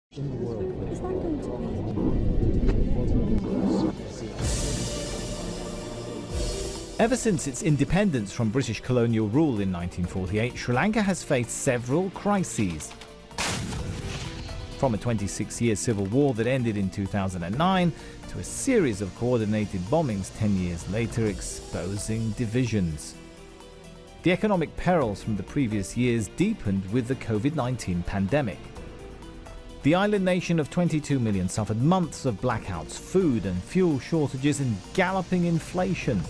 in the world. Is that going to be? Ever since its independence from British colonial rule in 1948, Sri Lanka has faced several crises. From a 26-year civil war that ended in 2009 to a series of coordinated bombings 10 years later exposing divisions. The economic perils from the previous years deepened with the COVID-19 pandemic. The island nation of 22 million suffered months of blackouts, food and fuel shortages and galloping inflation.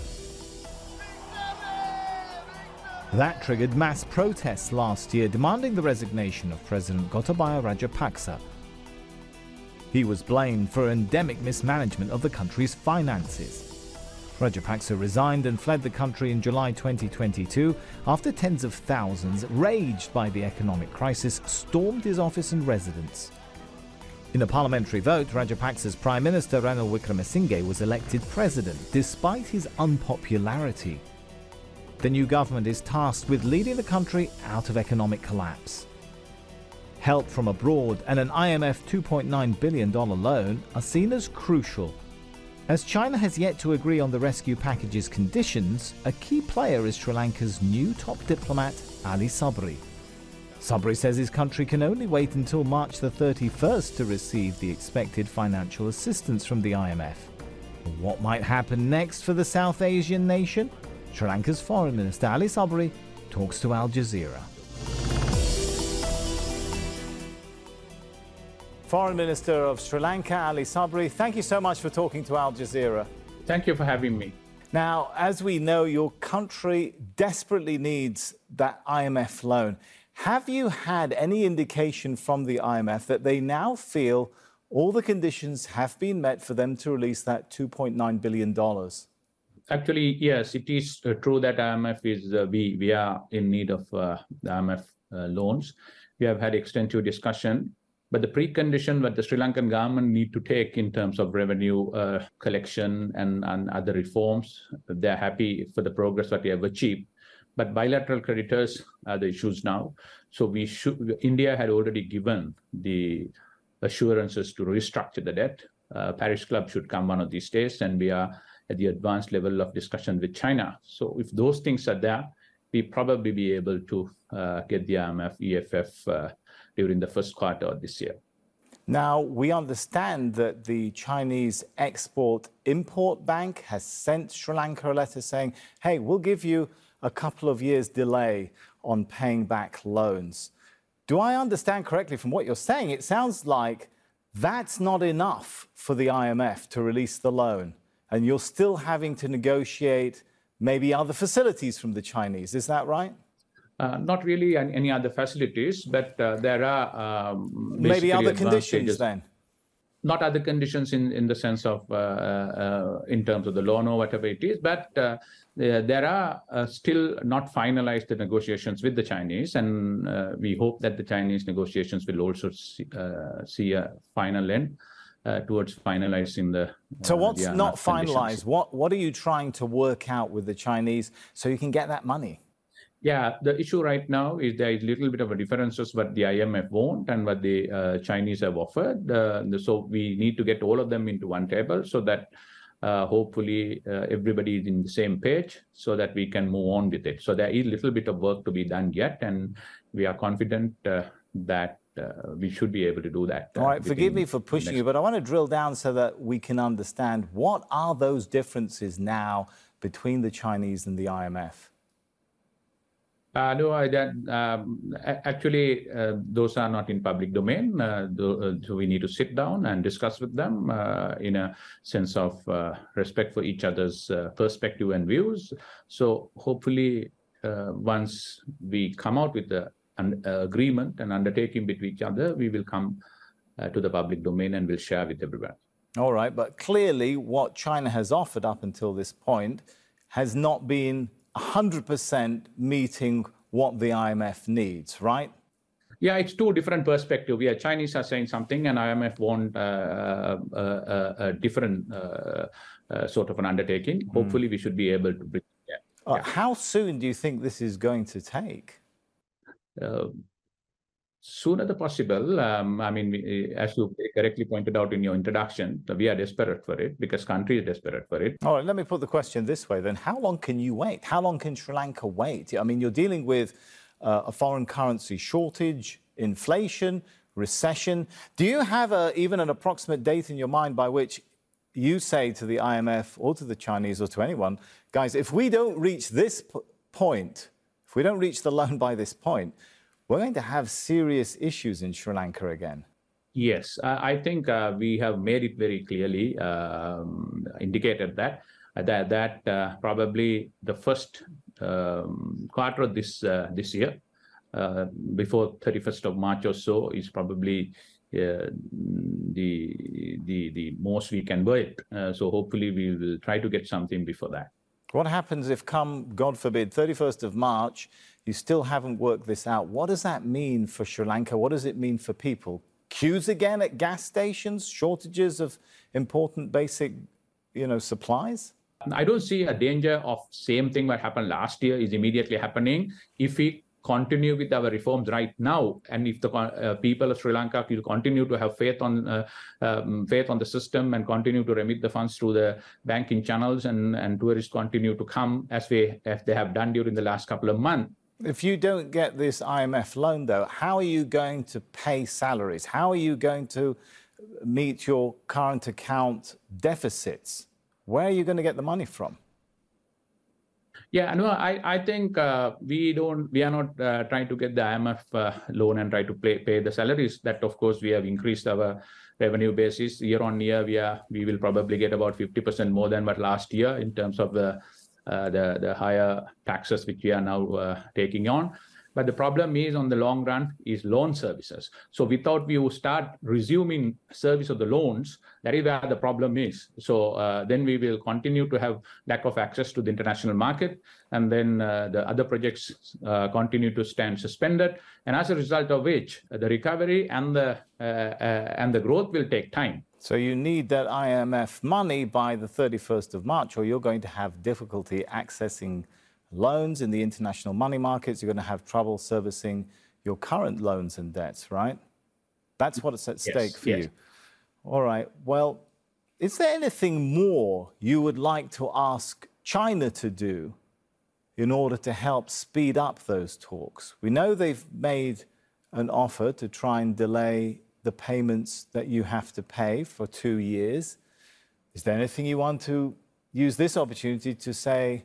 That triggered mass protests last year demanding the resignation of President Gotabaya Rajapaksa. He was blamed for endemic mismanagement of the country's finances. Rajapaksa resigned and fled the country in July 2022 after tens of thousands, raged by the economic crisis, stormed his office and residence. In a parliamentary vote, Rajapaksa's Prime Minister Ranil Wickremesinghe was elected president despite his unpopularity. The new government is tasked with leading the country out of economic collapse. Help from abroad and an IMF $2.9 billion loan are seen as crucial. As China has yet to agree on the rescue package's conditions, a key player is Sri Lanka's new top diplomat, Ali Sabri. Sabri says his country can only wait until March the 31st to receive the expected financial assistance from the IMF. What might happen next for the South Asian nation? Sri Lanka's Foreign Minister Ali Sabri talks to Al Jazeera. Foreign Minister of Sri Lanka, Ali Sabri, thank you so much for talking to Al Jazeera. Thank you for having me. Now, as we know, your country desperately needs that IMF loan. Have you had any indication from the IMF that they now feel all the conditions have been met for them to release that $2.9 billion? Actually, yes, it is true that IMF is, we are in need of the IMF loans. We have had extensive discussion, but the precondition that the Sri Lankan government need to take in terms of revenue collection and other reforms, they're happy for the progress that we have achieved. But bilateral creditors are the issues now. So India had already given the assurances to restructure the debt. Paris Club should come one of these days, and we are at the advanced level of discussion with China. So if those things are there, we probably be able to get the IMF, EFF during the first quarter of this year. Now, we understand that the Chinese Export-Import Bank has sent Sri Lanka a letter saying, hey, we'll give you a couple of years delay on paying back loans. Do I understand correctly from what you're saying? It sounds like that's not enough for the IMF to release the loan, and you're still having to negotiate maybe other facilities from the Chinese. Is that right? Not really any other facilities, but there are maybe other conditions then. Not other conditions in the sense of in terms of the loan or whatever it is, but there are still not finalized the negotiations with the Chinese, and we hope that the Chinese negotiations will also see a final end towards finalizing the. So what's not finalized? What are you trying to work out with the Chinese so you can get that money? Yeah, the issue right now is there is a little bit of a differences what the IMF want and what the Chinese have offered. So we need to get all of them into one table so that hopefully everybody is in the same page so that we can move on with it. So there is a little bit of work to be done yet, and we are confident that we should be able to do that. All right, forgive me for pushing you, but I want to drill down so that we can understand what are those differences now between the Chinese and the IMF? No, actually, those are not in public domain. So we need to sit down and discuss with them in a sense of respect for each other's perspective and views. So hopefully, once we come out with an agreement and undertaking between each other, we will come to the public domain and will share with everyone. All right, but clearly what China has offered up until this point has not been 100% meeting what the IMF needs, right? Yeah, it's two different perspectives. Yeah, Chinese are saying something and IMF want a different sort of an undertaking. Hopefully, we should be able to bring it. How soon do you think this is going to take? Sooner the possible. I mean, as you correctly pointed out in your introduction, we are desperate for it because country is desperate for it. All right, let me put the question this way then. How long can you wait? How long can Sri Lanka wait? I mean, you're dealing with a foreign currency shortage, inflation, recession. Do you have even an approximate date in your mind by which you say to the IMF or to the Chinese or to anyone, guys, if we don't reach this point, if we don't reach the loan by this point, we're going to have serious issues in Sri Lanka again? Yes, I think we have made it very clearly indicated that probably the first quarter of this year, before 31st of March or so, is probably the most we can wait. So hopefully we will try to get something before that. What happens if come, God forbid, 31st of March, you still haven't worked this out? What does that mean for Sri Lanka? What does it mean for people? Queues again at gas stations, shortages of important basic, supplies? I don't see a danger of same thing what happened last year is immediately happening if we continue with our reforms right now, and if the people of Sri Lanka will continue to have faith on the system and continue to remit the funds through the banking channels, and tourists continue to come as they have done during the last couple of months. If you don't get this IMF loan, though, how are you going to pay salaries? How are you going to meet your current account deficits? Where are you going to get the money from? Yeah, no, I think we are not trying to get the IMF loan and try to pay the salaries. That, of course, we have increased our revenue basis year on year. We will probably get about 50% more than what last year in terms of the higher taxes which we are now taking on. But the problem is, on the long run, is loan services. So without we start resuming service of the loans, that is where the problem is. So then we will continue to have lack of access to the international market, and then the other projects continue to stand suspended. And as a result of which, the recovery and the growth will take time. So you need that IMF money by the 31st of March, or you're going to have difficulty accessing loans in the international money markets. You're going to have trouble servicing your current loans and debts, right? That's what's at stake for you. All right. Well, is there anything more you would like to ask China to do in order to help speed up those talks? We know they've made an offer to try and delay the payments that you have to pay for 2 years. Is there anything you want to use this opportunity to say,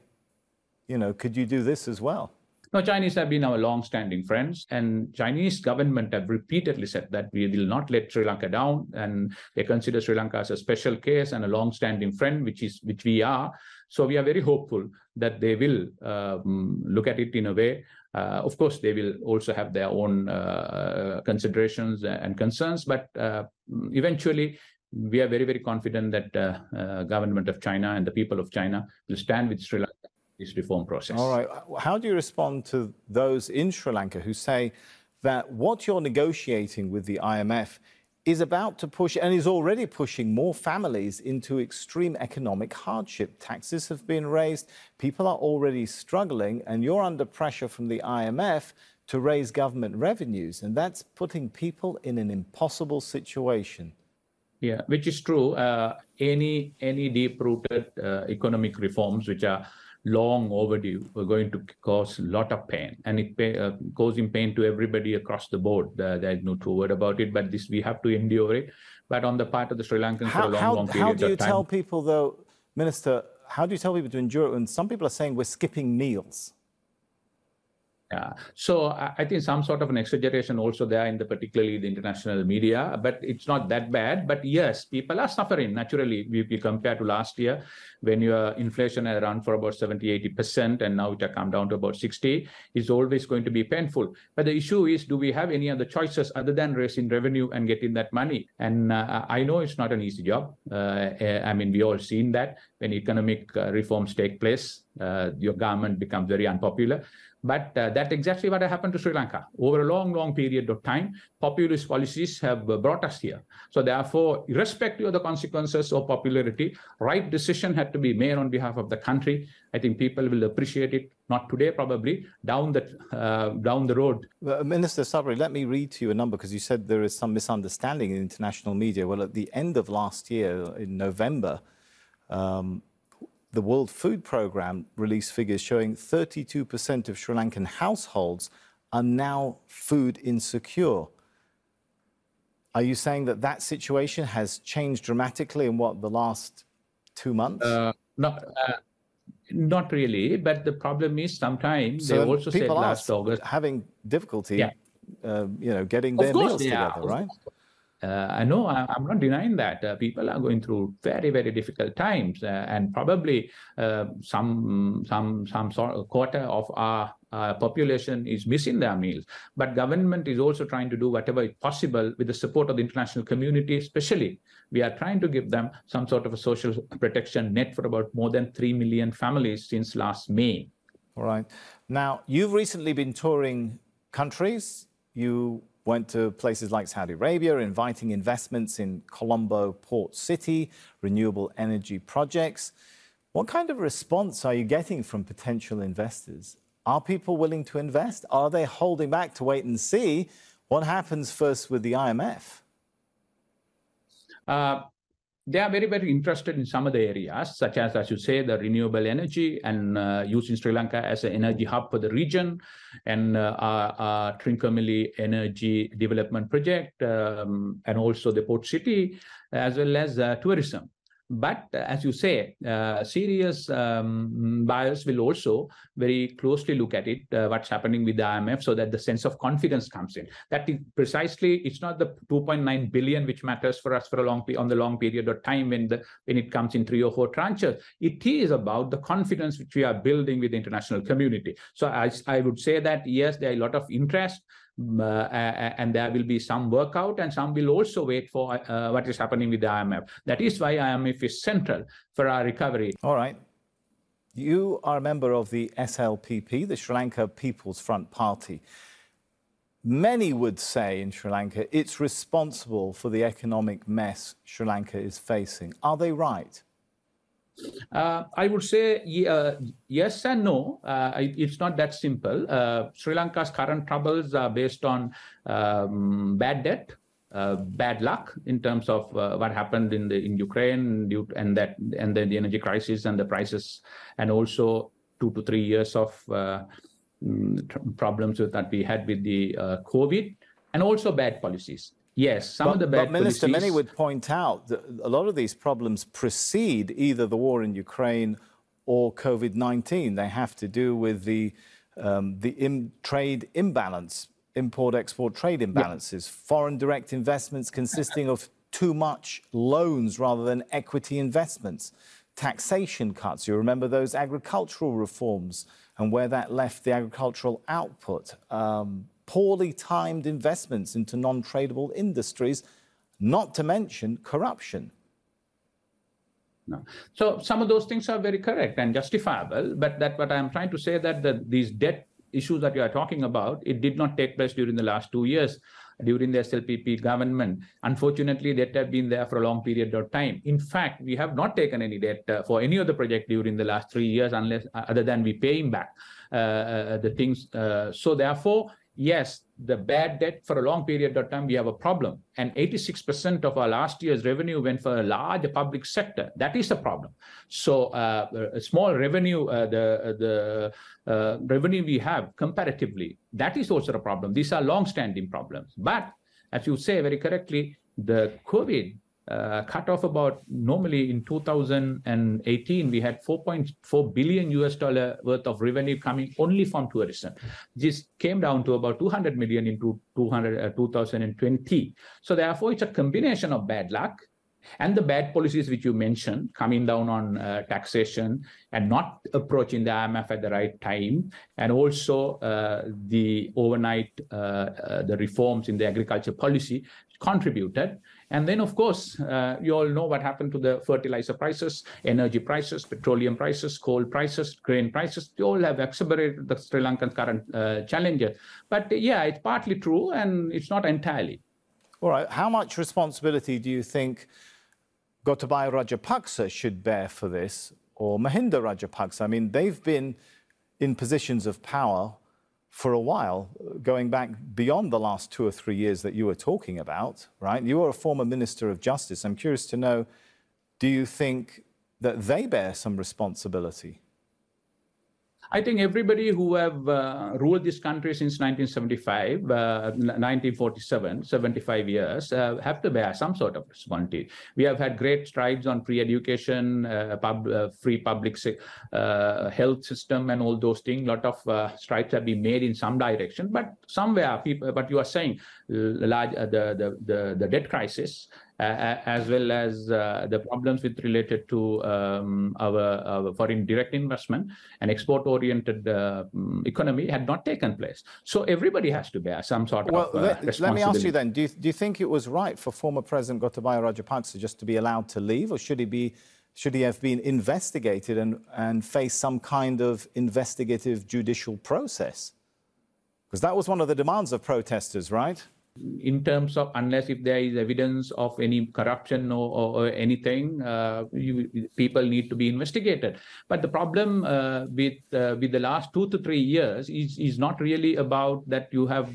could you do this as well? No, Chinese have been our long-standing friends, and Chinese government have repeatedly said that we will not let Sri Lanka down, and they consider Sri Lanka as a special case and a long-standing friend, which we are. So we are very hopeful that they will look at it in a way. Of course, they will also have their own considerations and concerns, but eventually, we are very, very confident that government of China and the people of China will stand with Sri Lanka in this reform process. All right. How do you respond to those in Sri Lanka who say that what you're negotiating with the IMF is about to push, and is already pushing, more families into extreme economic hardship? Taxes have been raised, people are already struggling, and you're under pressure from the IMF to raise government revenues, and that's putting people in an impossible situation. Yeah, which is true. Any deep-rooted economic reforms which are long overdue are going to cause a lot of pain, and it causing pain to everybody across the board. There is no true word about it, but this we have to endure it. But on the part of the Sri Lankans for a long period of time. How do you tell people, though, Minister, how do you tell people to endure it when some people are saying we're skipping meals? Yeah, so I think some sort of an exaggeration also there in particularly the international media, but it's not that bad. But yes, people are suffering naturally. If we compare to last year, when your inflation had run for about 70-80%, and now it has come down to about 60%, it's always going to be painful. But the issue is, do we have any other choices other than raising revenue and getting that money? And I know it's not an easy job. I mean, we all seen that when economic reforms take place. your government becomes very unpopular. But that's exactly what happened to Sri Lanka. Over a long, long period of time, populist policies have brought us here. So therefore, irrespective of the consequences of popularity, right decision had to be made on behalf of the country. I think people will appreciate it, not today probably, down the road. Minister Sabri, let me read to you a number, because you said there is some misunderstanding in international media. Well, at the end of last year, in November, the World Food Programme released figures showing 32% of Sri Lankan households are now food insecure. Are you saying that that situation has changed dramatically in the last 2 months? Not really, but the problem is sometimes they also said last August having difficulty, getting their meals together, right? I know, I'm not denying that. People are going through very, very difficult times, and probably some sort of quarter of our population is missing their meals. But government is also trying to do whatever is possible with the support of the international community, especially. We are trying to give them some sort of a social protection net for about more than 3 million families since last May. All right. Now, you've recently been touring countries. You went to places like Saudi Arabia, inviting investments in Colombo Port City, renewable energy projects. What kind of response are you getting from potential investors? Are people willing to invest? Are they holding back to wait and see what happens first with the IMF? They are very, very interested in some of the areas, such as you say, the renewable energy and using Sri Lanka as an energy hub for the region, and our Trincomalee energy development project, and also the port city, as well as tourism. But as you say, serious buyers will also very closely look at it, what's happening with the IMF, so that the sense of confidence comes in. That is precisely, it's not the 2.9 billion which matters for us for on the long period of time when it comes in 3 or 4 tranches. It is about the confidence which we are building with the international community. So I would say that yes, there are a lot of interest. And there will be some workout, and some will also wait for what is happening with the IMF. That is why IMF is central for our recovery. All right. You are a member of the SLPP, the Sri Lanka People's Front Party. Many would say in Sri Lanka it's responsible for the economic mess Sri Lanka is facing. Are they right? I would say yes and no. It's not that simple. Sri Lanka's current troubles are based on bad debt, bad luck in terms of what happened in Ukraine, and then the energy crisis and the prices, and also 2 to 3 years of problems that we had with the COVID, and also bad policies. Yes, some of the bad policies. Minister, many would point out that a lot of these problems precede either the war in Ukraine or COVID-19. They have to do with the trade imbalance, import-export trade imbalances, foreign direct investments consisting of too much loans rather than equity investments, taxation cuts. You remember those agricultural reforms and where that left the agricultural output. Poorly timed investments into non-tradable industries, not to mention corruption. No. So some of those things are very correct and justifiable, but what I'm trying to say that these debt issues that you are talking about, it did not take place during the last 2 years during the SLPP government. Unfortunately, that have been there for a long period of time. In fact, we have not taken any debt for any of the project during the last 3 years, unless other than we paying back the things. So therefore, yes, the bad debt for a long period of time, we have a problem. And 86% of our last year's revenue went for a large public sector. That is a problem. So a small revenue, the revenue we have comparatively, that is also a problem. These are long-standing problems. But as you say very correctly, the COVID cut off about, normally in 2018, we had $4.4 billion worth of revenue coming only from tourism. This came down to about 200 million in 2020. So therefore, it's a combination of bad luck and the bad policies which you mentioned, coming down on taxation and not approaching the IMF at the right time, and also the overnight the reforms in the agriculture policy contributed. And then, of course, you all know what happened to the fertilizer prices, energy prices, petroleum prices, coal prices, grain prices. They all have accelerated the Sri Lankan current challenges. But yeah, it's partly true, and it's not entirely. All right. How much responsibility do you think Gotabaya Rajapaksa should bear for this, or Mahinda Rajapaksa? I mean, they've been in positions of power for a while, going back beyond the last 2 or 3 years that you were talking about, right? You were a former Minister of Justice. I'm curious to know, do you think that they bear some responsibility? I think everybody who have ruled this country since 1975, 1947, 75 years, have to bear some sort of responsibility. We have had great strides on free education, free public health system, and all those things. A lot of strides have been made in some direction, but somewhere, people, but you are saying, the debt crisis, as well as the problems related to our foreign direct investment and export-oriented economy had not taken place. So everybody has to bear some sort of responsibility. Let me ask you then, do you think it was right for former President Gotabaya Rajapaksa just to be allowed to leave, or should he have been investigated and face some kind of investigative judicial process? Because that was one of the demands of protesters, right? In terms of, unless if there is evidence of any corruption or anything, people need to be investigated. But the problem with the last 2 to 3 years is not really about that you have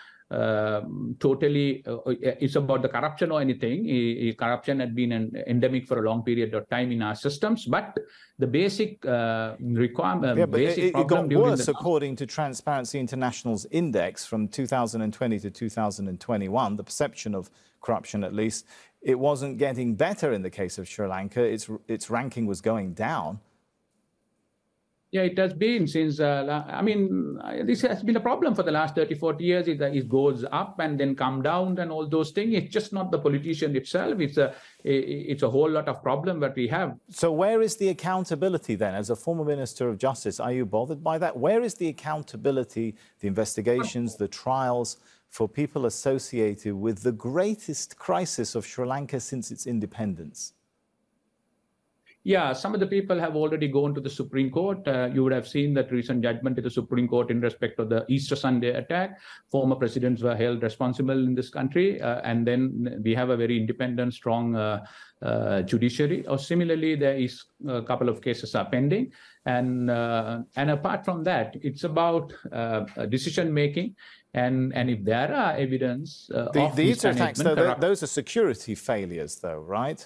totally, it's about the corruption or anything. Corruption had been an endemic for a long period of time in our systems, but the basic requirement, it got worse according to Transparency International's index from 2020 to 2021. The perception of corruption, at least, it wasn't getting better in the case of Sri Lanka. Its ranking was going down. Yeah, it has been since, I mean, this has been a problem for the last 30, 40 years. It goes up and then come down and all those things. It's just not the politician itself. It's a whole lot of problem that we have. So where is the accountability then? As a former Minister of Justice, are you bothered by that? Where is the accountability, the investigations, the trials for people associated with the greatest crisis of Sri Lanka since its independence? Yeah, some of the people have already gone to the Supreme Court. You would have seen that recent judgment in the Supreme Court in respect of the Easter Sunday attack. Former presidents were held responsible in this country. And then we have a very independent, strong judiciary. Or similarly, there is a couple of cases are pending. And apart from that, it's about decision making. And if there are evidence of the Easter attacks, those are security failures, though, right?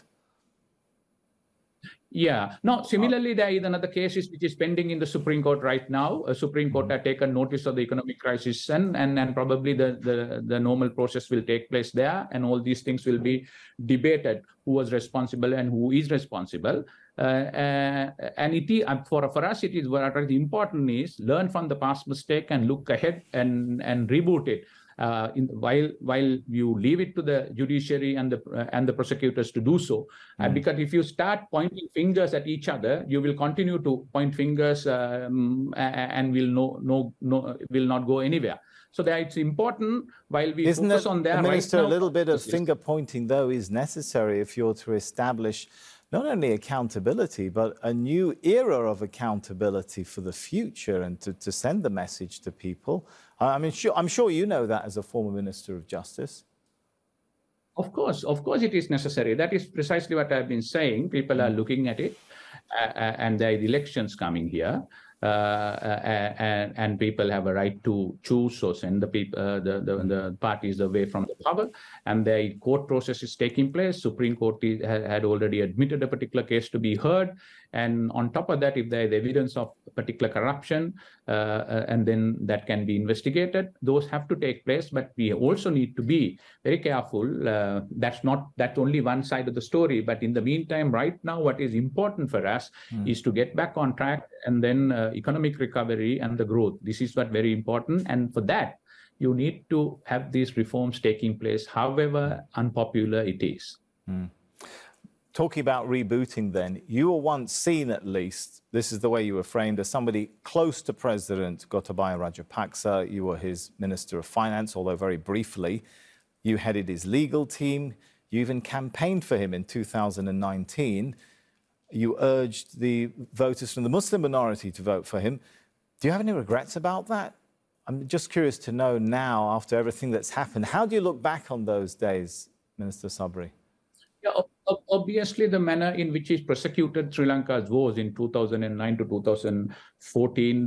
Yeah. No, similarly, there is another case which is pending in the Supreme Court right now. Supreme Court had taken notice of the economic crisis, and probably the normal process will take place there, and all these things will be debated, who was responsible and who is responsible. And for us, it is what is important is learn from the past mistake and look ahead and reboot it. While you leave it to the judiciary and the prosecutors to do so, because if you start pointing fingers at each other, you will continue to point fingers and will not go anywhere. So that it's important while we focus on that. Minister, right now, a little bit of finger pointing though is necessary if you're to establish not only accountability, but a new era of accountability for the future and to send the message to people. I mean, I'm sure you know that as a former Minister of Justice. Of course, it is necessary. That is precisely what I've been saying. People are looking at it, and there are elections coming here. And people have a right to choose or send the parties away from the power, and the court process is taking place. Supreme Court had already admitted a particular case to be heard, and on top of that, if there is evidence of particular corruption, and then that can be investigated, those have to take place. But we also need to be very careful. That's only one side of the story. But in the meantime, right now, what is important for us is to get back on track, and then economic recovery and the growth. This is what very important. And for that, you need to have these reforms taking place, however unpopular it is. Talking about rebooting then, you were once seen, at least, this is the way you were framed, as somebody close to President Gotabaya Rajapaksa. You were his Minister of Finance, although very briefly. You headed his legal team. You even campaigned for him in 2019. You urged the voters from the Muslim minority to vote for him. Do you have any regrets about that? I'm just curious to know now, after everything that's happened, how do you look back on those days, Minister Sabri? Yeah, obviously, the manner in which he prosecuted Sri Lanka's wars in 2009 to 2014,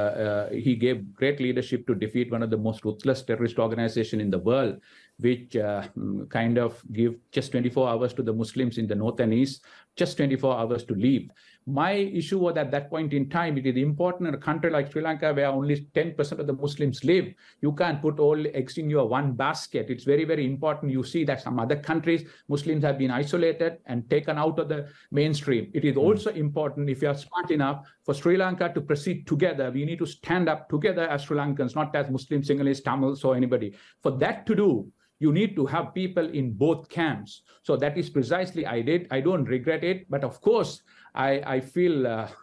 he gave great leadership to defeat one of the most ruthless terrorist organizations in the world, which kind of give just 24 hours to the Muslims in the north and east, just 24 hours to leave. My issue was at that point in time, it is important in a country like Sri Lanka where only 10% of the Muslims live. You can't put all eggs in your one basket. It's very, very important. You see that some other countries, Muslims have been isolated and taken out of the mainstream. It is also important, if you are smart enough, for Sri Lanka to proceed together. We need to stand up together as Sri Lankans, not as Muslims, Sinhalese, Tamils, or anybody. For that to do, you need to have people in both camps. So that is precisely I did. I don't regret it. But of course, I feel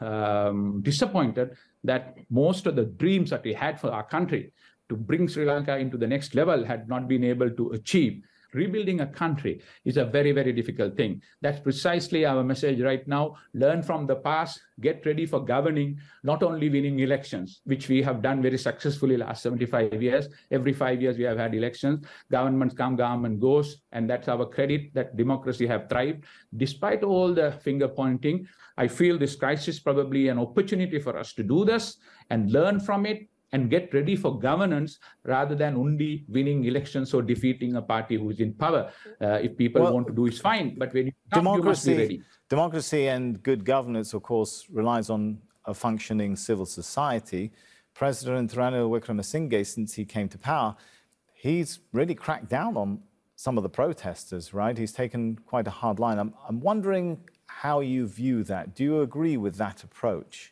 disappointed that most of the dreams that we had for our country to bring Sri Lanka into the next level had not been able to achieve. Rebuilding a country is a very, very difficult thing. That's precisely our message right now. Learn from the past, get ready for governing, not only winning elections, which we have done very successfully last 75 years. Every 5 years we have had elections. Governments come, government goes, and that's our credit that democracy have thrived. Despite all the finger pointing, I feel this crisis is probably an opportunity for us to do this and learn from it and get ready for governance rather than only winning elections or defeating a party who is in power. If people want to do it, fine. But when you come, you must be ready. Democracy and good governance, of course, relies on a functioning civil society. President Ranil Wickremesinghe, since he came to power, he's really cracked down on some of the protesters, right? He's taken quite a hard line. I'm wondering how you view that. Do you agree with that approach?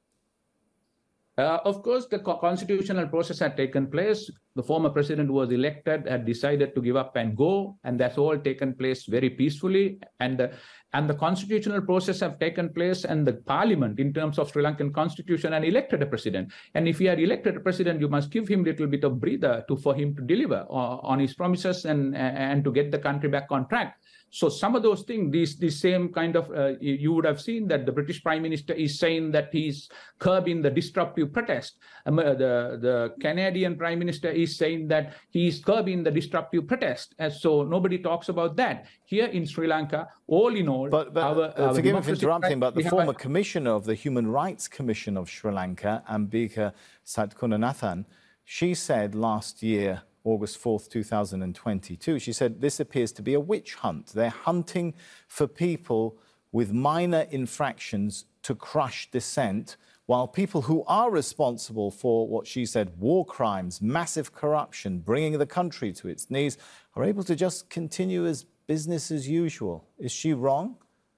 Of course, the constitutional process had taken place. The former president was elected, had decided to give up and go, and that's all taken place very peacefully. And the constitutional process have taken place, and the parliament, in terms of Sri Lankan constitution, and elected a president. And if you are elected a president, you must give him a little bit of breather for him to deliver on his promises and to get the country back on track. So some of those things, these same kind of, you would have seen that the British Prime Minister is saying that he's curbing the disruptive protest. The Canadian Prime Minister is saying that he's curbing the disruptive protest. And so nobody talks about that. Here in Sri Lanka, all in all, but forgive me for interrupting, but the former commissioner of the Human Rights Commission of Sri Lanka, Ambika Satkunanathan, she said last year, August 4th, 2022, she said, this appears to be a witch hunt. They're hunting for people with minor infractions to crush dissent, while people who are responsible for what she said, war crimes, massive corruption, bringing the country to its knees, are able to just continue as business as usual. Is she wrong?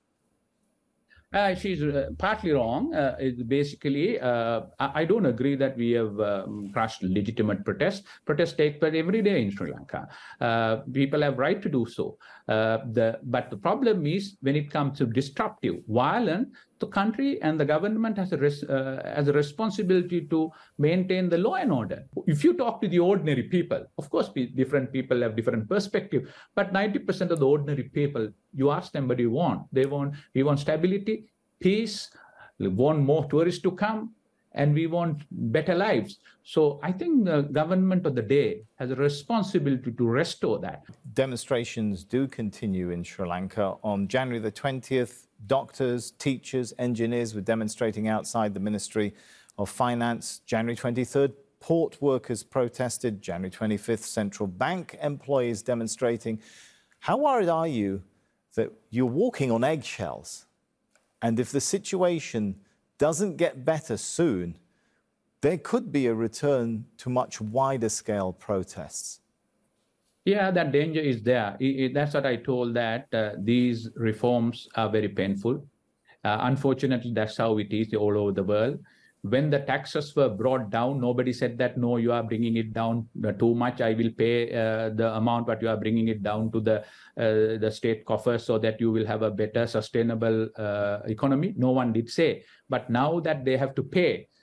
She's partly wrong. Basically, I don't agree that we have crushed legitimate protests. Protests take place every day in Sri Lanka. People have right to do so. But the problem is when it comes to disruptive, violent, the country and the government has a responsibility to maintain the law and order. If you talk to the ordinary people, of course, different people have different perspectives, but 90% of the ordinary people, you ask them what do you want? We want stability, peace, we want more tourists to come, and we want better lives. So I think the government of the day has a responsibility to restore that. Demonstrations do continue in Sri Lanka. On January the 20th, doctors, teachers, engineers were demonstrating outside the Ministry of Finance. January 23rd, port workers protested. January 25th, central bank employees demonstrating. How worried are you that you're walking on eggshells? And if the situation doesn't get better soon, there could be a return to much wider scale protests. Yeah, that danger is there. That's what I told, that these reforms are very painful. Unfortunately, that's how it is all over the world. When the taxes were brought down, nobody said that, no, you are bringing it down too much. I will pay the amount, but you are bringing it down to the state coffers so that you will have a better sustainable economy. No one did say. But now that they have to pay,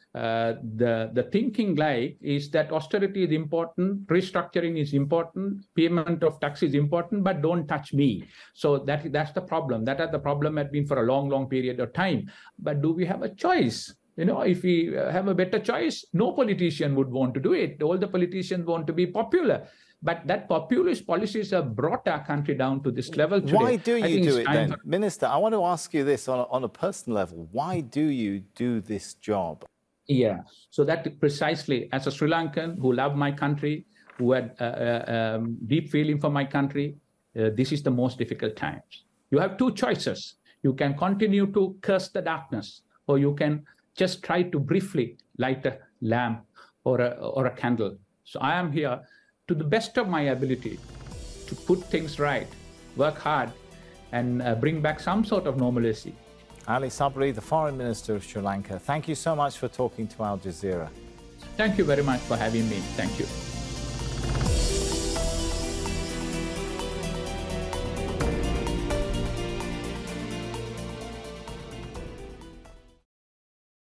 the thinking like is that austerity is important, restructuring is important, payment of tax is important, but don't touch me. So that's the problem. The problem had been for a long period of time. But do we have a choice? If we have a better choice, no politician would want to do it. All the politicians want to be popular. But that populist policies have brought our country down to this level today. Why do you do it then? Minister, I want to ask you this on a personal level. Why do you do this job? Yeah, so that precisely, as a Sri Lankan who loved my country, who had deep feeling for my country, this is the most difficult times. You have two choices. You can continue to curse the darkness, or you can just try to briefly light a lamp or a candle. So I am here to the best of my ability to put things right, work hard, and bring back some sort of normalcy. Ali Sabri, the Foreign Minister of Sri Lanka, thank you so much for talking to Al Jazeera. Thank you very much for having me. Thank you.